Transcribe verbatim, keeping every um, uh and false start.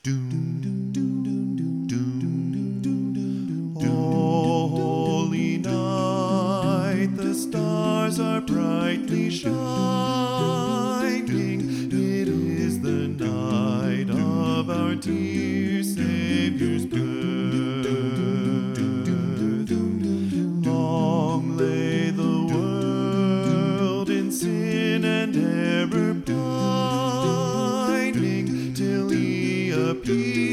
Holy night, the stars are brightly shining. It is the night of our dear Savior's birth. Long lay the world in sin and error pining, till He appeared